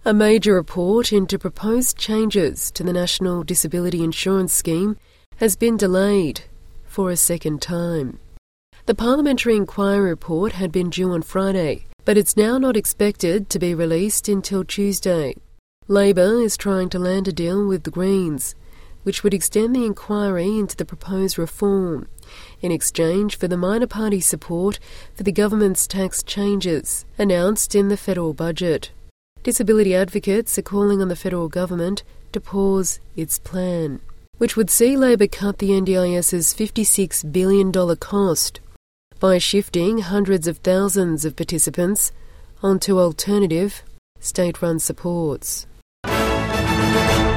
A major report into proposed changes to the National Disability Insurance Scheme has been delayed for a second time. The Parliamentary Inquiry report had been due on Friday, but it's now not expected to be released until Tuesday. Labor is trying to land a deal with the Greens, which would extend the inquiry into the proposed reform, in exchange for the minor party support for the government's tax changes announced in the federal budget. Disability advocates are calling on the federal government to pause its plan, which would see Labor cut the NDIS's $56 billion cost by shifting hundreds of thousands of participants onto alternative state-run supports.